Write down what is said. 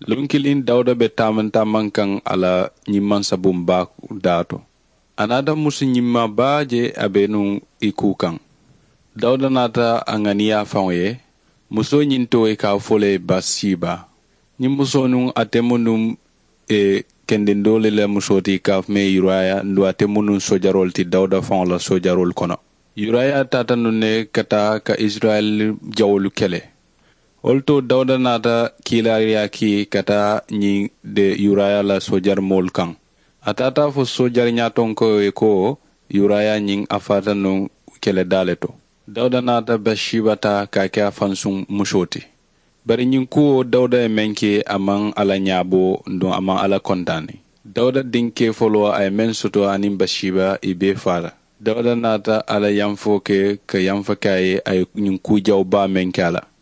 Lunkilin Dauda be taman kan ala nyimman sabum ba dato. Anada musu nyimma ba je abenu ikukan. Dauda nata anganiya fanwe, muso nyinto e ka fole Bathsheba. Muso nun atemunum kendendole la musoti kaf me Uriah ndo atemunum sojarol ti Dauda fan la sojarol kono. Uriah tata nune kata ka Israel jawolu kele. Olto Dauda nata kilariya ki kata nyi de Uriah la sojar mol kan. Atata fo sojar nyaton ko Uriah nying afata nun kele daleto. Dauda nata Bathsheba ta ka ke afansung musoti. Bari nyin kuo Dauda menke amang ala nyabo ndo amang ala kontani. Dauda dinke folo ay men soto anim Bathsheba ibe fara. Dauda nata ala yamfo ke yamfa kaye ay nyin ku jaw ba menke ala.